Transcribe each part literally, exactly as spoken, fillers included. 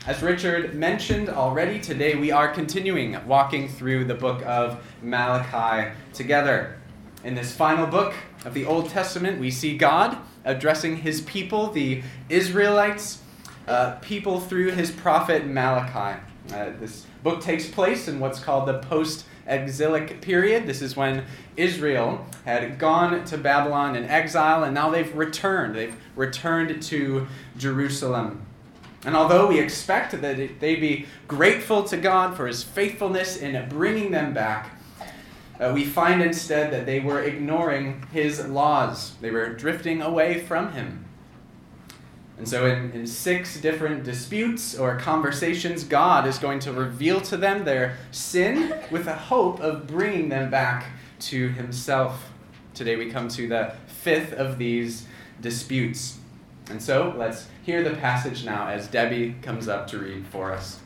As Richard mentioned already, today we are continuing walking through the book of Malachi together. In this final book of the Old Testament, we see God addressing his people, the Israelites, uh, people through his prophet Malachi. Uh, this book takes place in what's called the post-exilic period. This is when Israel had gone to Babylon in exile, and now they've returned. They've returned to Jerusalem. And although we expect that they be grateful to God for his faithfulness in bringing them back, uh, we find instead that they were ignoring his laws. They were drifting away from him. And so in, in six different disputes or conversations, God is going to reveal to them their sin with the hope of bringing them back to himself. Today we come to the fifth of these disputes. And so let's hear the passage now as Debbie comes up to read for us.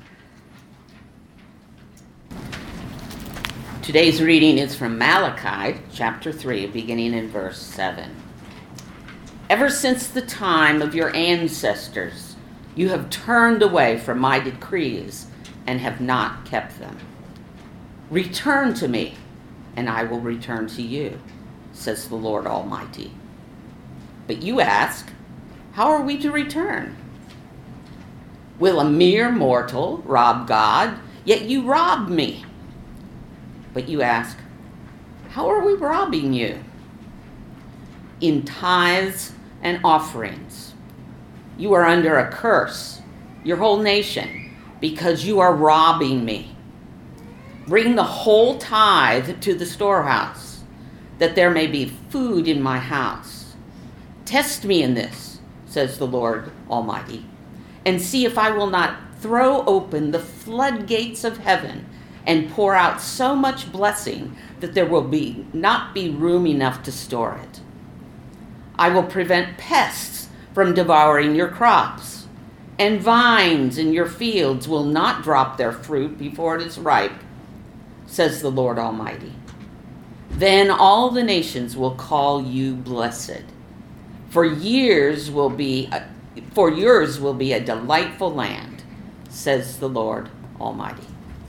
Today's reading is from Malachi, chapter three, beginning in verse seven. Ever since the time of your ancestors, you have turned away from my decrees and have not kept them. Return to me, and I will return to you, says the Lord Almighty. But you ask, how are we to return? Will a mere mortal rob God? Yet you rob me. But you ask, how are we robbing you? In tithes and offerings. You are under a curse, your whole nation, because you are robbing me. Bring the whole tithe to the storehouse, that there may be food in my house. Test me in this, says the Lord Almighty, and see if I will not throw open the floodgates of heaven and pour out so much blessing that there will be not be room enough to store it. I will prevent pests from devouring your crops, and vines in your fields will not drop their fruit before it is ripe, says the Lord Almighty. Then all the nations will call you blessed. For years will be, a, for yours will be a delightful land, says the Lord Almighty.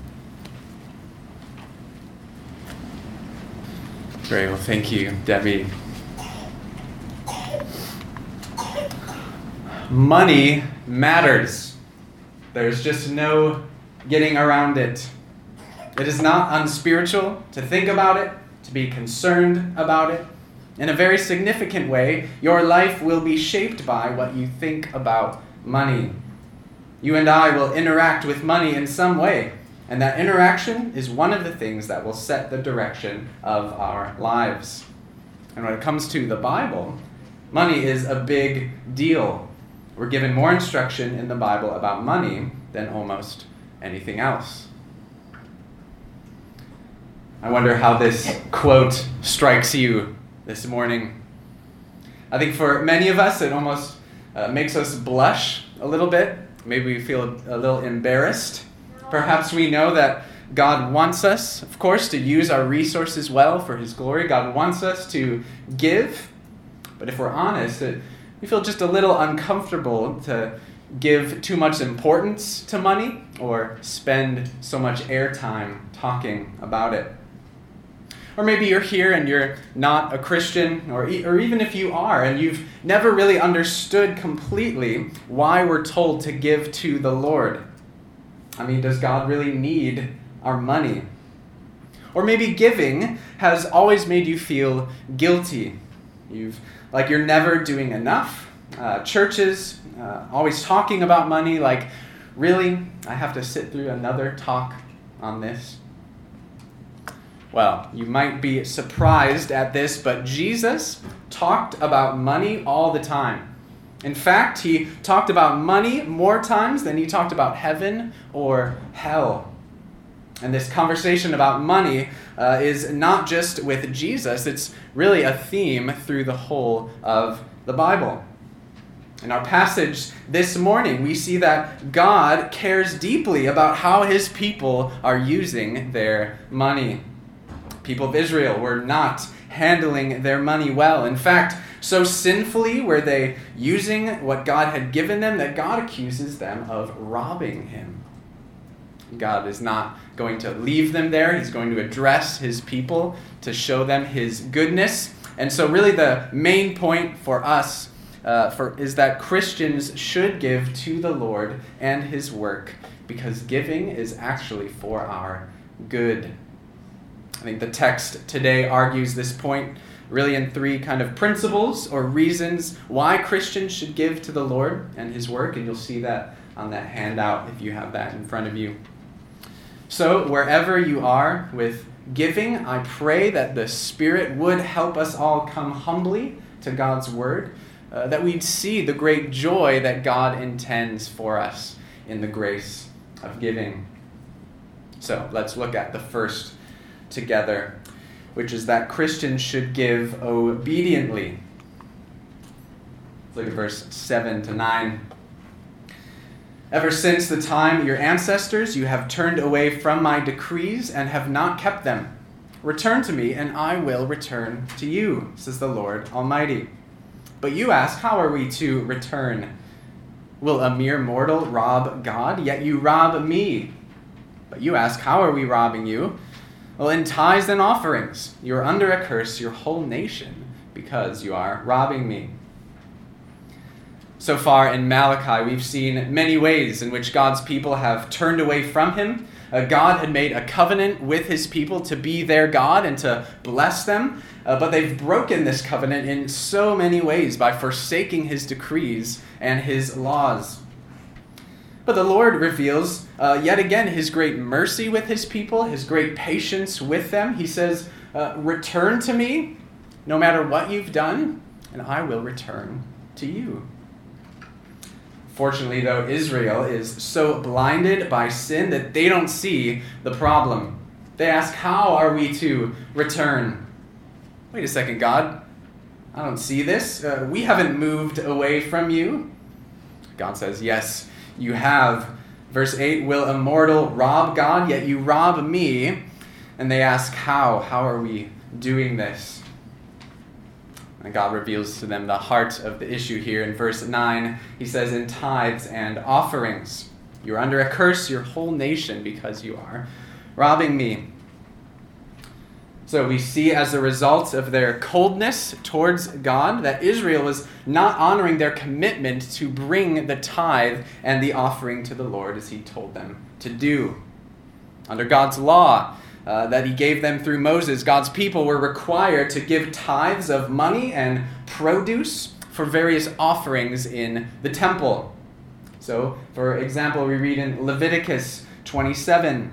Great. Well, thank you, Debbie. Money matters. There's just no getting around it. It is not unspiritual to think about it, to be concerned about it. In a very significant way, your life will be shaped by what you think about money. You and I will interact with money in some way, and that interaction is one of the things that will set the direction of our lives. And when it comes to the Bible, money is a big deal. We're given more instruction in the Bible about money than almost anything else. I wonder how this quote strikes you this morning. I think for many of us, it almost uh, makes us blush a little bit. Maybe we feel a little embarrassed. Perhaps we know that God wants us, of course, to use our resources well for his glory. God wants us to give. But if we're honest, it, we feel just a little uncomfortable to give too much importance to money or spend so much airtime talking about it. Or maybe you're here and you're not a Christian, or, e- or even if you are, and you've never really understood completely why we're told to give to the Lord. I mean, does God really need our money? Or maybe giving has always made you feel guilty. You've, like you're never doing enough. Uh, churches uh, always talking about money, like, really? I have to sit through another talk on this? Well, you might be surprised at this, but Jesus talked about money all the time. In fact, he talked about money more times than he talked about heaven or hell. And this conversation about money uh, is not just with Jesus, it's really a theme through the whole of the Bible. In our passage this morning, we see that God cares deeply about how his people are using their money. People of Israel were not handling their money well. In fact, So sinfully were they using what God had given them that God accuses them of robbing him. God is not going to leave them there. He's going to address his people to show them his goodness. And so really the main point for us uh, for is that Christians should give to the Lord and his work, because giving is actually for our good. I think the text today argues this point really in three kind of principles or reasons why Christians should give to the Lord and his work, and you'll see that on that handout if you have that in front of you. So wherever you are with giving, I pray that the Spirit would help us all come humbly to God's word, uh, that we'd see the great joy that God intends for us in the grace of giving. So let's look at the first together, which is that Christians should give obediently. Let's look at verse seven to nine. Ever since the time your ancestors, you have turned away from my decrees and have not kept them. Return to me, and I will return to you, says the Lord Almighty. But you ask, how are we to return? Will a mere mortal rob God? Yet you rob me. But you ask, how are we robbing you? Well, in tithes and offerings, you are under a curse, your whole nation, because you are robbing me. So far in Malachi, we've seen many ways in which God's people have turned away from him. Uh, God had made a covenant with his people to be their God and to bless them, uh, but they've broken this covenant in so many ways by forsaking his decrees and his laws. But the Lord reveals uh, yet again his great mercy with his people, his great patience with them. He says, uh, return to me, no matter what you've done, and I will return to you. Fortunately, though, Israel is so blinded by sin that they don't see the problem. They ask, how are we to return? Wait a second, God. I don't see this. Uh, we haven't moved away from you. God says, yes, you have. Verse eight, will a mortal rob God, yet you rob me? And they ask, how? How are we doing this? And God reveals to them the heart of the issue here. In verse nine, he says, in tithes and offerings, you're under a curse, your whole nation, because you are robbing me. So we see as a result of their coldness towards God that Israel was not honoring their commitment to bring the tithe and the offering to the Lord as he told them to do. Under God's law, Uh, that he gave them through Moses, God's people were required to give tithes of money and produce for various offerings in the temple. So, for example, we read in Leviticus twenty-seven.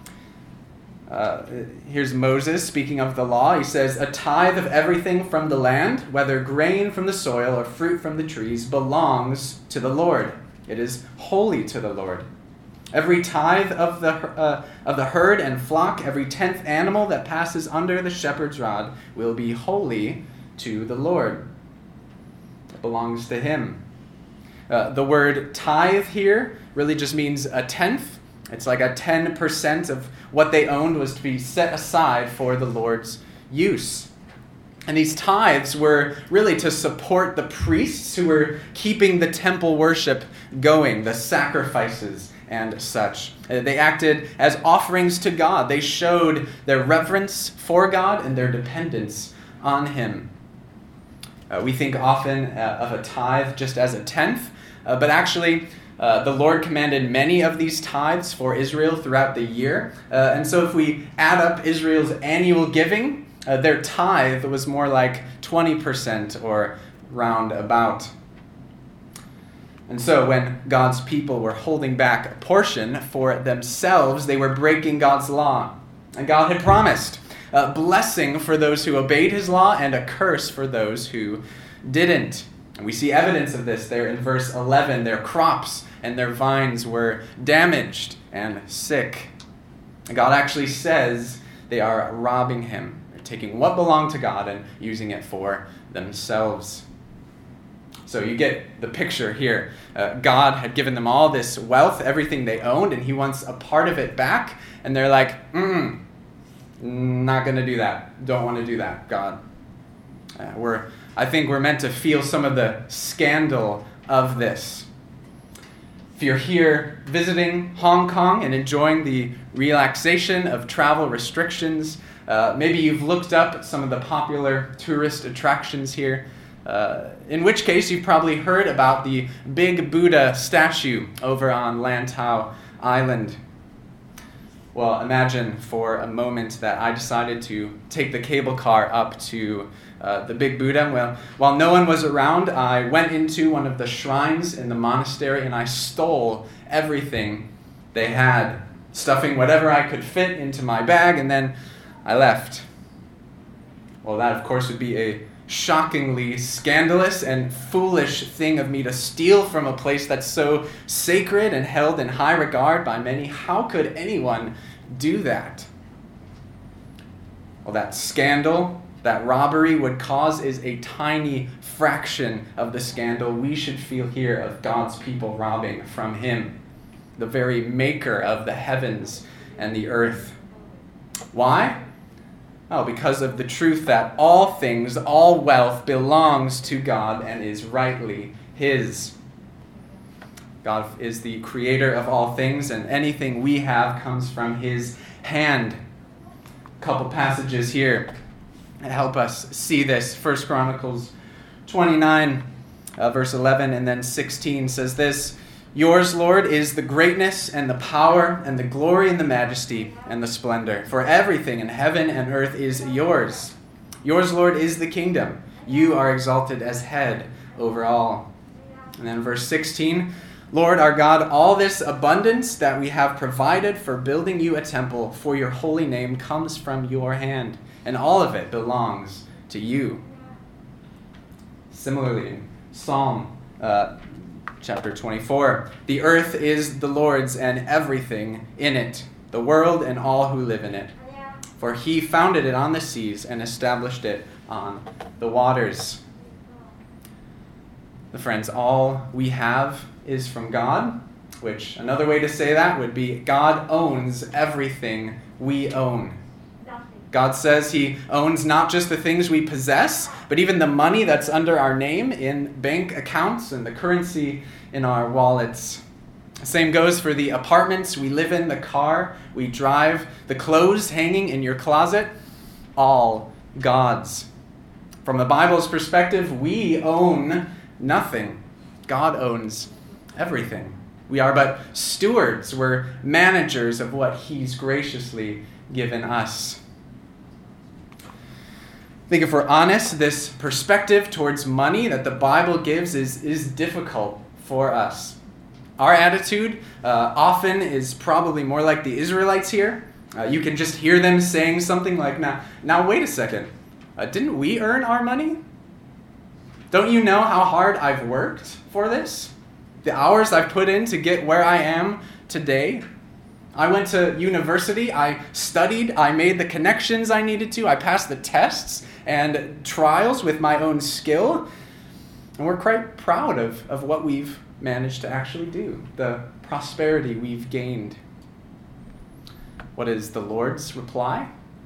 Uh, here's Moses speaking of the law. He says, a tithe of everything from the land, whether grain from the soil or fruit from the trees, belongs to the Lord. It is holy to the Lord. Every tithe of the uh, of the herd and flock, every tenth animal that passes under the shepherd's rod will be holy to the Lord. It belongs to him. Uh, the word tithe here really just means a tenth. It's like a ten percent of what they owned was to be set aside for the Lord's use. And these tithes were really to support the priests who were keeping the temple worship going, the sacrifices and such. They acted as offerings to God. They showed their reverence for God and their dependence on him. Uh, we think often uh, of a tithe just as a tenth, uh, but actually uh, the Lord commanded many of these tithes for Israel throughout the year. Uh, and so if we add up Israel's annual giving, uh, their tithe was more like twenty percent or round about. And so when God's people were holding back a portion for themselves, they were breaking God's law. And God had promised a blessing for those who obeyed his law and a curse for those who didn't. And we see evidence of this there in verse eleven. Their crops and their vines were damaged and sick. And God actually says they are robbing him. They're taking what belonged to God and using it for themselves. So you get the picture here. Uh, God had given them all this wealth, everything they owned, and he wants a part of it back. And they're like, mm, not going to do that. Don't want to do that, God. Uh, we're I think we're meant to feel some of the scandal of this. If you're here visiting Hong Kong and enjoying the relaxation of travel restrictions, uh, maybe you've looked up some of the popular tourist attractions here, uh, in which case you've probably heard about the big Buddha statue over on Lantau Island. Well, imagine for a moment that I decided to take the cable car up to uh, the big Buddha. Well, while no one was around, I went into one of the shrines in the monastery and I stole everything they had, stuffing whatever I could fit into my bag, and then I left. Well, that of course would be a shockingly scandalous and foolish thing of me to steal from a place that's so sacred and held in high regard by many. How could anyone do that? Well, that scandal, that robbery would cause is a tiny fraction of the scandal we should feel here of God's people robbing from Him, the very maker of the heavens and the earth. Why? Oh, because of the truth that all things, all wealth belongs to God and is rightly His. God is the creator of all things, and anything we have comes from His hand. A couple passages here that help us see this. First Chronicles twenty-nine, uh, verse eleven, and then sixteen says this: "Yours, Lord, is the greatness and the power and the glory and the majesty and the splendor. For everything in heaven and earth is yours. Yours, Lord, is the kingdom. You are exalted as head over all." And then verse sixteen, "Lord our God, all this abundance that we have provided for building you a temple for your holy name comes from your hand, and all of it belongs to you." Similarly, in Psalm uh, chapter twenty-four, "The earth is the Lord's and everything in it, the world and all who live in it. For He founded it on the seas and established it on the waters." The friends, all we have is from God, which another way to say that would be God owns everything we own. God says He owns not just the things we possess, but even the money that's under our name in bank accounts and the currency in our wallets. Same goes for the apartments we live in, the car we drive, the clothes hanging in your closet, all God's. From the Bible's perspective, we own nothing. God owns everything. We are but stewards. We're managers of what He's graciously given us. I think if we're honest, this perspective towards money that the Bible gives is, is difficult for us. Our attitude uh, often is probably more like the Israelites here. Uh, you can just hear them saying something like, now, now wait a second, uh, didn't we earn our money? Don't you know how hard I've worked for this? The hours I've put in to get where I am today? I went to university, I studied, I made the connections I needed to, I passed the tests and trials with my own skill, and we're quite proud of, of what we've managed to actually do, the prosperity we've gained. What is the Lord's reply?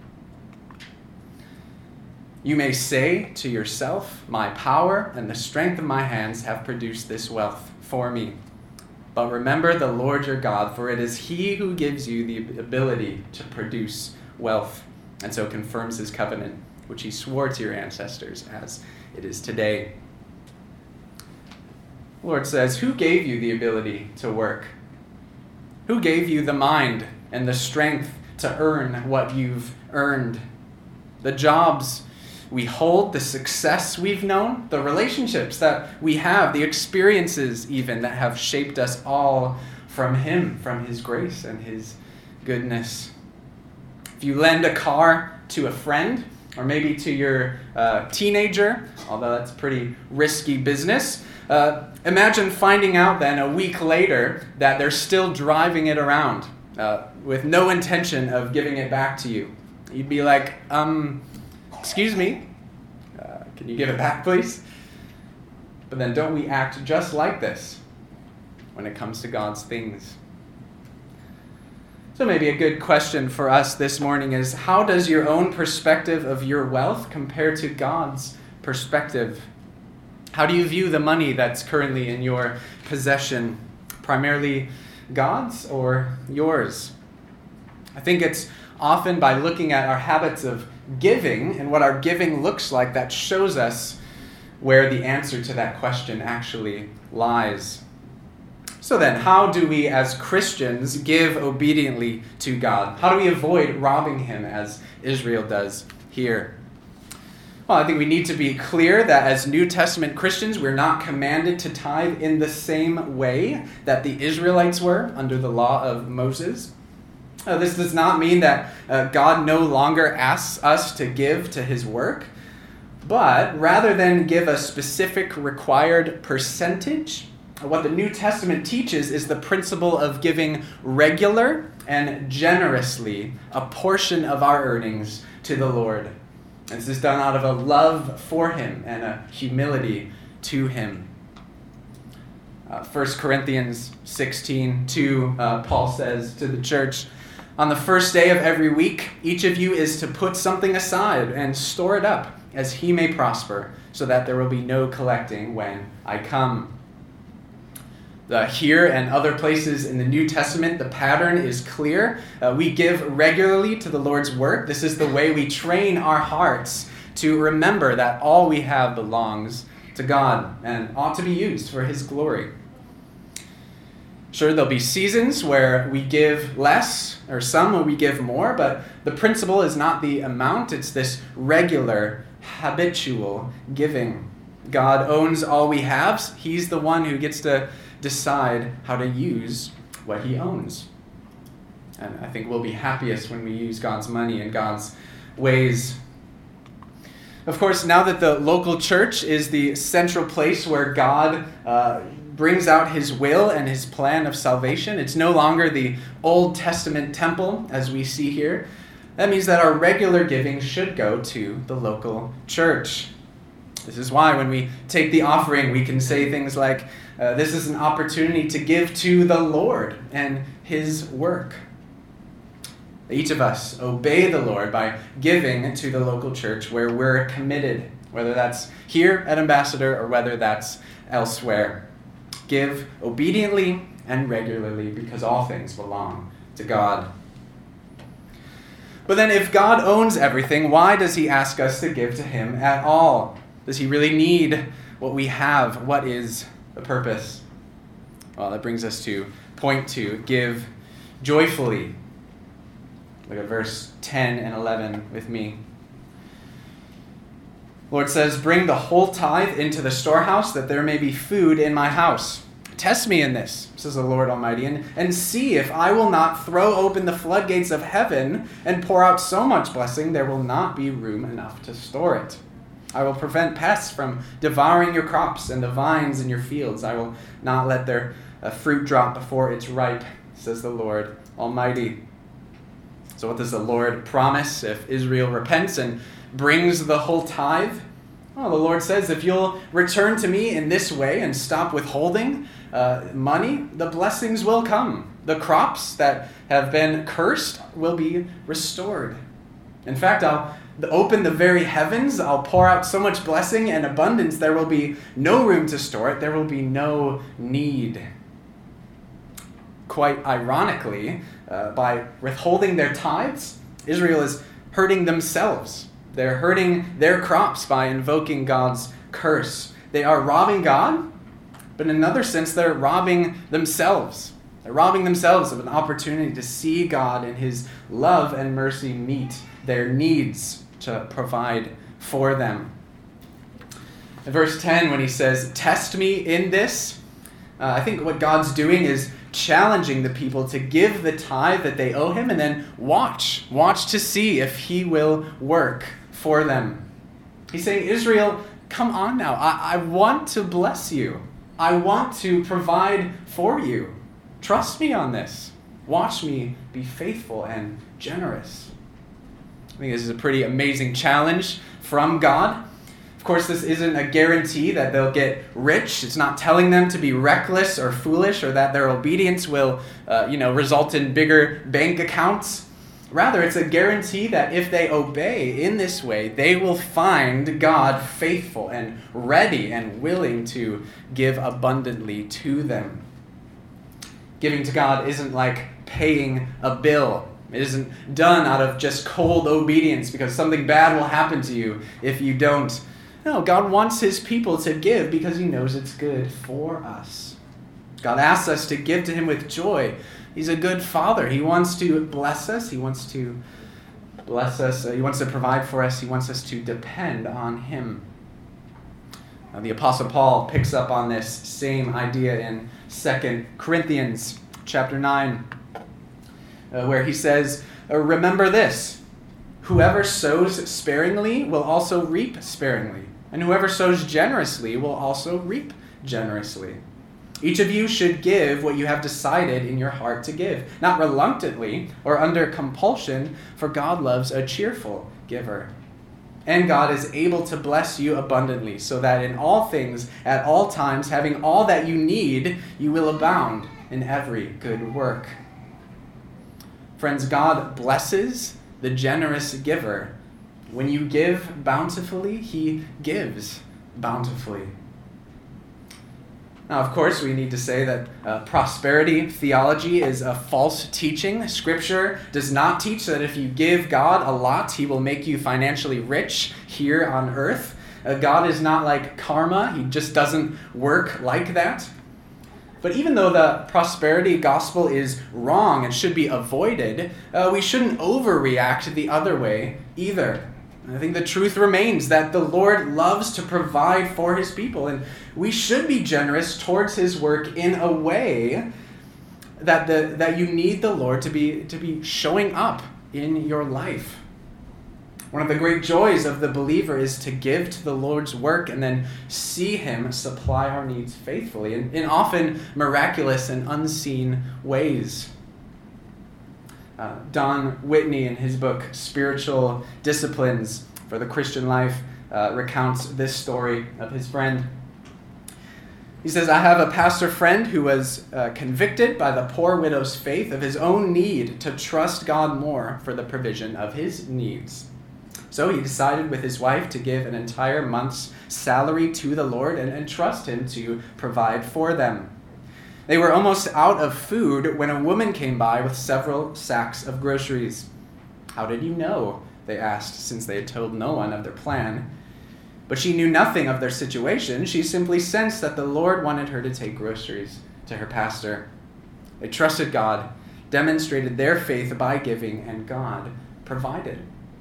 "You may say to yourself, my power and the strength of my hands have produced this wealth for me. But remember the Lord your God, for it is He who gives you the ability to produce wealth, and so confirms His covenant, which He swore to your ancestors as it is today." The Lord says, who gave you the ability to work? Who gave you the mind and the strength to earn what you've earned? The jobs we hold, the success we've known, the relationships that we have, the experiences even that have shaped us all from Him, from His grace and His goodness. If you lend a car to a friend, or maybe to your uh, teenager, although that's pretty risky business, uh, imagine finding out then a week later that they're still driving it around uh, with no intention of giving it back to you. You'd be like, um... excuse me, uh, can you give it back, please? But then don't we act just like this when it comes to God's things? So maybe a good question for us this morning is, how does your own perspective of your wealth compare to God's perspective? How do you view the money that's currently in your possession? Primarily God's or yours? I think it's often by looking at our habits of giving and what our giving looks like that shows us where the answer to that question actually lies. So then, how do we as Christians give obediently to God? How do we avoid robbing him as Israel does here? Well, I think we need to be clear that as New Testament Christians, we're not commanded to tithe in the same way that the Israelites were under the law of Moses. Uh, this does not mean that uh, God no longer asks us to give to his work, but rather than give a specific required percentage, what the New Testament teaches is the principle of giving regular and generously a portion of our earnings to the Lord. And this is done out of a love for him and a humility to him. Uh, First Corinthians sixteen two, uh, Paul says to the church, "On the first day of every week, each of you is to put something aside and store it up as he may prosper, so that there will be no collecting when I come." Uh, here and other places in the New Testament, the pattern is clear. Uh, we give regularly to the Lord's work. This is the way we train our hearts to remember that all we have belongs to God and ought to be used for his glory. Sure, there'll be seasons where we give less, or some where we give more, but the principle is not the amount, it's this regular, habitual giving. God owns all we have. He's the one who gets to decide how to use what he owns. And I think we'll be happiest when we use God's money in God's ways. Of course, now that the local church is the central place where God uh, brings out his will and his plan of salvation, it's no longer the Old Testament temple as we see here. That means that our regular giving should go to the local church. This is why when we take the offering, we can say things like, uh, this is an opportunity to give to the Lord and his work. Each of us obey the Lord by giving to the local church where we're committed, whether that's here at Ambassador or whether that's elsewhere. Give obediently and regularly because all things belong to God. But then if God owns everything, why does he ask us to give to him at all? Does he really need what we have? What is the purpose? Well, that brings us to point two, give joyfully. Look at verse ten and eleven with me. The Lord says, "Bring the whole tithe into the storehouse, that there may be food in my house. Test me in this," says the Lord Almighty, and, and see if I will not throw open the floodgates of heaven and pour out so much blessing there will not be room enough to store it. I will prevent pests from devouring your crops and the vines in your fields. I will not let their uh, fruit drop before it's ripe, says the Lord Almighty. So what does the Lord promise if Israel repents and brings the whole tithe? Well, the Lord says, if you'll return to me in this way and stop withholding uh, money, the blessings will come. The crops that have been cursed will be restored. In fact, I'll open the very heavens. I'll pour out so much blessing and abundance, there will be no room to store it. There will be no need. Quite ironically, uh, by withholding their tithes, Israel is hurting themselves. They're hurting their crops by invoking God's curse. They are robbing God, but in another sense, they're robbing themselves. They're robbing themselves of an opportunity to see God in his love and mercy meet their needs, to provide for them. In verse ten, when he says, "Test me in this," uh, I think what God's doing is challenging the people to give the tithe that they owe him and then watch. Watch to see if he will work for them. He's saying, Israel, come on now. I, I want to bless you. I want to provide for you. Trust me on this. Watch me be faithful and generous. I think this is a pretty amazing challenge from God. Of course, this isn't a guarantee that they'll get rich. It's not telling them to be reckless or foolish or that their obedience will, uh, you know, result in bigger bank accounts. Rather, it's a guarantee that if they obey in this way, they will find God faithful and ready and willing to give abundantly to them. Giving to God isn't like paying a bill. It isn't done out of just cold obedience because something bad will happen to you if you don't. No, God wants his people to give because he knows it's good for us. God asks us to give to him with joy. He's a good father. He wants to bless us. He wants to bless us. Uh, he wants to provide for us. He wants us to depend on him. Uh, the Apostle Paul picks up on this same idea in Second Corinthians chapter nine, uh, where he says, uh, remember this, whoever sows sparingly will also reap sparingly, and whoever sows generously will also reap generously. Each of you should give what you have decided in your heart to give, not reluctantly or under compulsion, for God loves a cheerful giver. And God is able to bless you abundantly, so that in all things, at all times, having all that you need, you will abound in every good work. Friends, God blesses the generous giver. When you give bountifully, he gives bountifully. Now, of course, we need to say that uh, prosperity theology is a false teaching. Scripture does not teach that if you give God a lot, he will make you financially rich here on earth. Uh, God is not like karma. He just doesn't work like that. But even though the prosperity gospel is wrong and should be avoided, uh, we shouldn't overreact the other way either. I think the truth remains that the Lord loves to provide for his people, and we should be generous towards his work in a way that the that you need the Lord to be to be showing up in your life. One of the great joys of the believer is to give to the Lord's work and then see him supply our needs faithfully in, in often miraculous and unseen ways. Uh, Don Whitney, in his book, Spiritual Disciplines for the Christian Life, uh, recounts this story of his friend. He says, I have a pastor friend who was uh, convicted by the poor widow's faith of his own need to trust God more for the provision of his needs. So he decided with his wife to give an entire month's salary to the Lord and, and trust him to provide for them. They were almost out of food when a woman came by with several sacks of groceries. How did you know? They asked, since they had told no one of their plan. But she knew nothing of their situation. She simply sensed that the Lord wanted her to take groceries to her pastor. They trusted God, demonstrated their faith by giving, and God provided.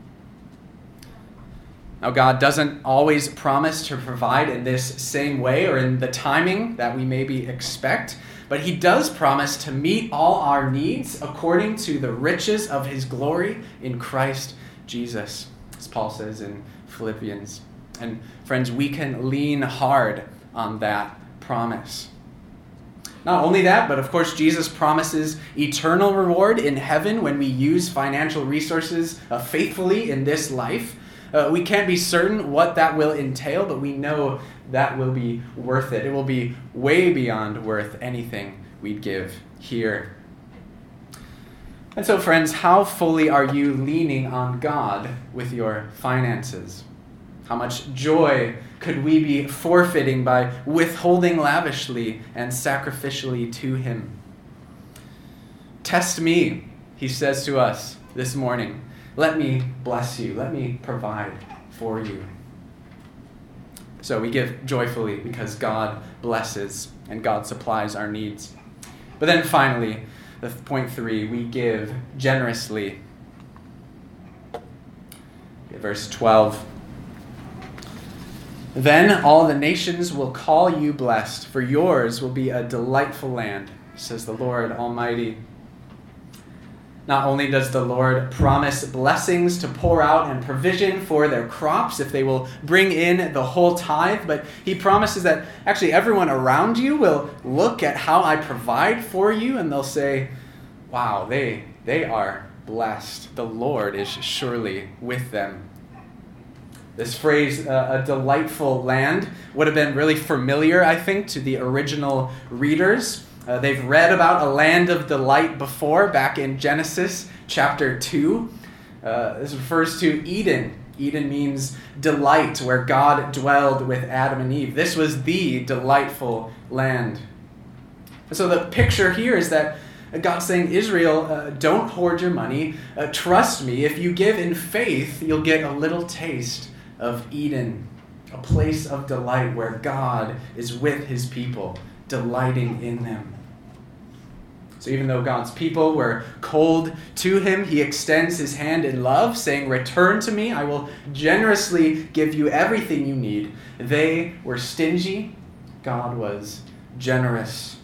Now, God doesn't always promise to provide in this same way or in the timing that we maybe expect, but he does promise to meet all our needs according to the riches of his glory in Christ Jesus, as Paul says in Philippians. And friends, we can lean hard on that promise. Not only that, but of course Jesus promises eternal reward in heaven when we use financial resources uh, faithfully in this life. Uh, we can't be certain what that will entail, but we know that will be worth it. It will be way beyond worth anything we'd give here. And so, friends, how fully are you leaning on God with your finances? How much joy could we be forfeiting by withholding lavishly and sacrificially to him? Test me, he says to us this morning. Let me bless you. Let me provide for you. So we give joyfully because God blesses and God supplies our needs. But then finally, the point three, we give generously. Verse twelve. Then all the nations will call you blessed, for yours will be a delightful land, says the Lord Almighty. Not only does the Lord promise blessings to pour out and provision for their crops if they will bring in the whole tithe, but he promises that actually everyone around you will look at how I provide for you and they'll say, wow, they, they are blessed. The Lord is surely with them. This phrase, uh, a delightful land, would have been really familiar, I think, to the original readers. Uh, they've read about a land of delight before, back in Genesis chapter two. Uh, this refers to Eden. Eden means delight, where God dwelled with Adam and Eve. This was the delightful land. So the picture here is that God's saying, Israel, uh, don't hoard your money. Uh, trust me, if you give in faith, you'll get a little taste of Eden, a place of delight where God is with his people, delighting in them. So even though God's people were cold to him, he extends his hand in love, saying, return to me, I will generously give you everything you need. They were stingy, God was generous.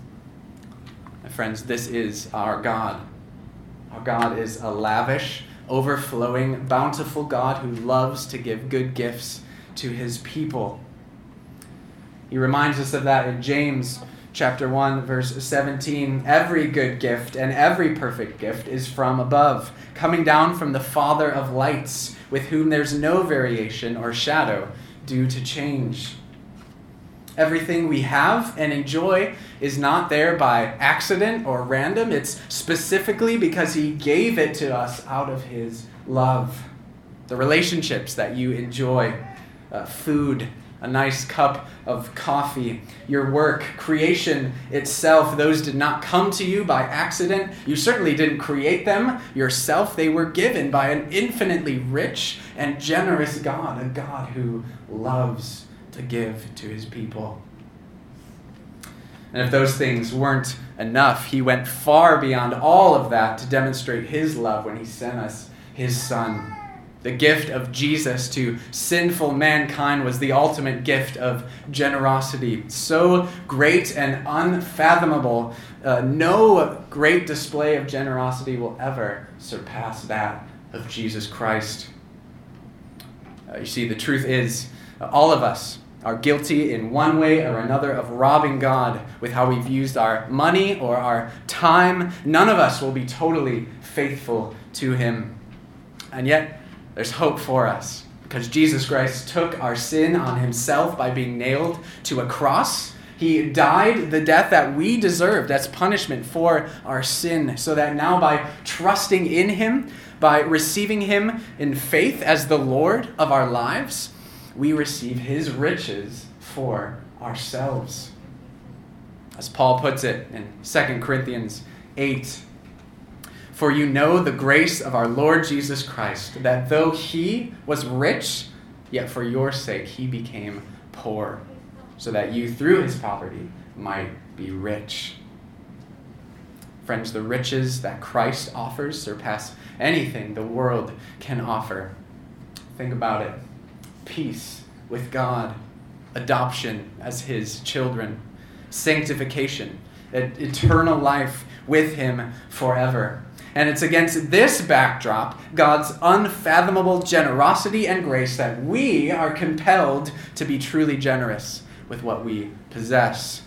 My friends, this is our God. Our God is a lavish, overflowing, bountiful God who loves to give good gifts to his people. He reminds us of that in James chapter one, verse seventeen. Every good gift and every perfect gift is from above, coming down from the Father of lights, with whom there's no variation or shadow due to change. Everything we have and enjoy is not there by accident or random. It's specifically because he gave it to us out of his love. The relationships that you enjoy, uh, food, a nice cup of coffee, your work, creation itself, those did not come to you by accident. You certainly didn't create them yourself. They were given by an infinitely rich and generous God, a God who loves to give to his people. And if those things weren't enough, he went far beyond all of that to demonstrate his love when he sent us his Son. The gift of Jesus to sinful mankind was the ultimate gift of generosity. So great and unfathomable, uh, no great display of generosity will ever surpass that of Jesus Christ. Uh, you see, the truth is, uh, all of us are guilty in one way or another of robbing God with how we've used our money or our time. None of us will be totally faithful to him. And yet, there's hope for us, because Jesus Christ took our sin on himself by being nailed to a cross. He died the death that we deserved as punishment for our sin, so that now by trusting in him, by receiving him in faith as the Lord of our lives, we receive his riches for ourselves. As Paul puts it in Second Corinthians eight, for you know the grace of our Lord Jesus Christ, that though he was rich, yet for your sake he became poor, so that you through his poverty might be rich. Friends, the riches that Christ offers surpass anything the world can offer. Think about it. Peace with God, adoption as his children, sanctification, eternal life with him forever. And it's against this backdrop, God's unfathomable generosity and grace, that we are compelled to be truly generous with what we possess.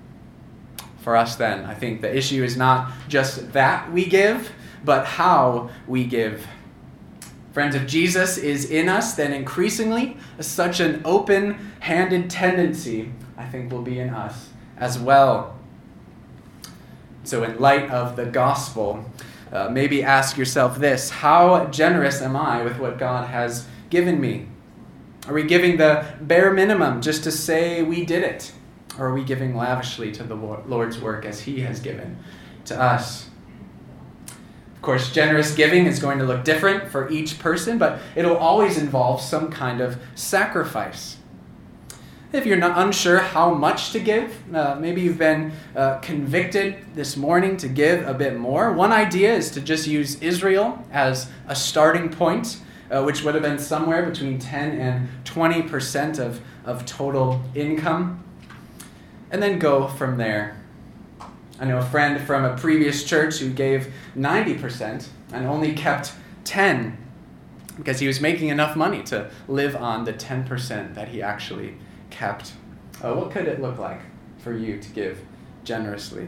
For us then, I think the issue is not just that we give, but how we give. Friends, if Jesus is in us, then increasingly such an open-handed tendency, I think, will be in us as well. So in light of the gospel, Uh, maybe ask yourself this: how generous am I with what God has given me? Are we giving the bare minimum just to say we did it? Or are we giving lavishly to the Lord's work as he has given to us? Of course, generous giving is going to look different for each person, but it'll always involve some kind of sacrifice. If you're not unsure how much to give, uh, maybe you've been uh, convicted this morning to give a bit more. One idea is to just use Israel as a starting point, uh, which would have been somewhere between ten and twenty percent of, of total income, and then go from there. I know a friend from a previous church who gave ninety percent and only kept ten because he was making enough money to live on the ten percent that he actually kept. Uh, what could it look like for you to give generously?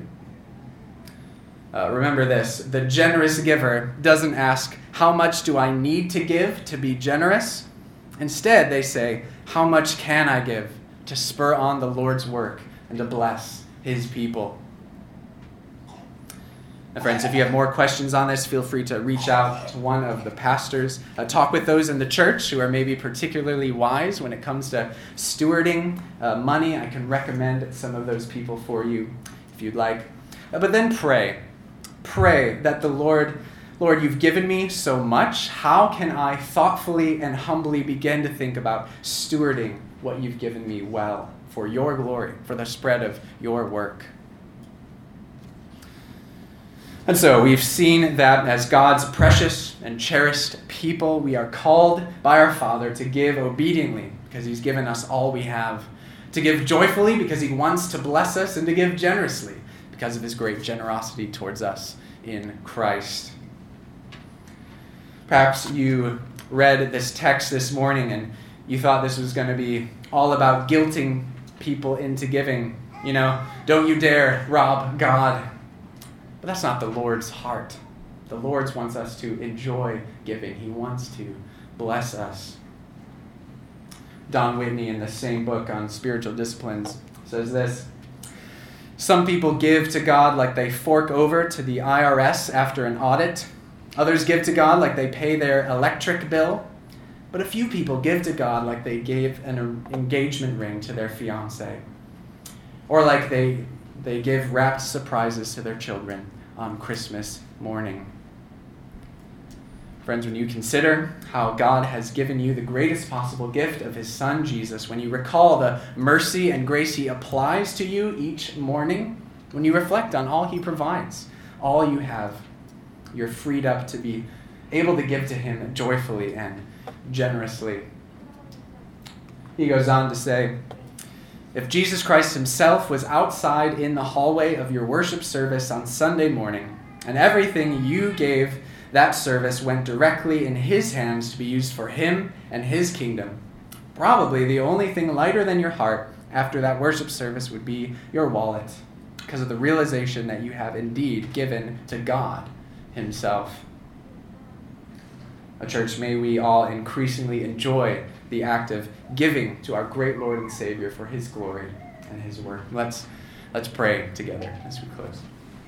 Uh, remember this: the generous giver doesn't ask, how much do I need to give to be generous? Instead, they say, how much can I give to spur on the Lord's work and to bless his people? And friends, if you have more questions on this, feel free to reach out to one of the pastors. Uh, talk with those in the church who are maybe particularly wise when it comes to stewarding uh, money. I can recommend some of those people for you if you'd like. Uh, but then pray. Pray that the Lord, Lord, you've given me so much. How can I thoughtfully and humbly begin to think about stewarding what you've given me well for your glory, for the spread of your work? And so we've seen that as God's precious and cherished people, we are called by our Father to give obediently because he's given us all we have, to give joyfully because he wants to bless us, and to give generously because of his great generosity towards us in Christ. Perhaps you read this text this morning and you thought this was going to be all about guilting people into giving. You know, don't you dare rob God. But that's not the Lord's heart. The Lord wants us to enjoy giving. He wants to bless us. Don Whitney, in the same book on spiritual disciplines, says this: some people give to God like they fork over to the I R S after an audit. Others give to God like they pay their electric bill. But a few people give to God like they gave an engagement ring to their fiancé, or like they They give wrapped surprises to their children on Christmas morning. Friends, when you consider how God has given you the greatest possible gift of his Son, Jesus, when you recall the mercy and grace he applies to you each morning, when you reflect on all he provides, all you have, you're freed up to be able to give to him joyfully and generously. He goes on to say, if Jesus Christ himself was outside in the hallway of your worship service on Sunday morning, and everything you gave that service went directly in his hands to be used for him and his kingdom, probably the only thing lighter than your heart after that worship service would be your wallet, because of the realization that you have indeed given to God himself. A church, may we all increasingly enjoy the act of giving to our great Lord and Savior for his glory and his work. Let's, let's pray together as we close.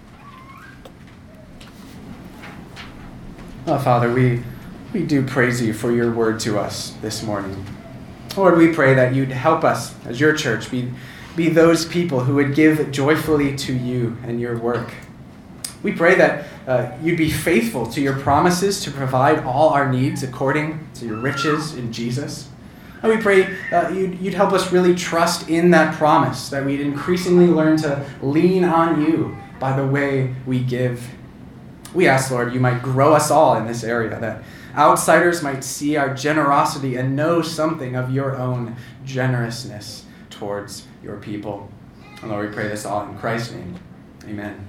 Oh, Father, we, we do praise you for your word to us this morning. Lord, we pray that you'd help us as your church be, be those people who would give joyfully to you and your work. We pray that uh, you'd be faithful to your promises to provide all our needs according to your riches in Jesus. And we pray uh, you'd, you'd help us really trust in that promise, that we'd increasingly learn to lean on you by the way we give. We ask, Lord, you might grow us all in this area, that outsiders might see our generosity and know something of your own generousness towards your people. And Lord, we pray this all in Christ's name. Amen.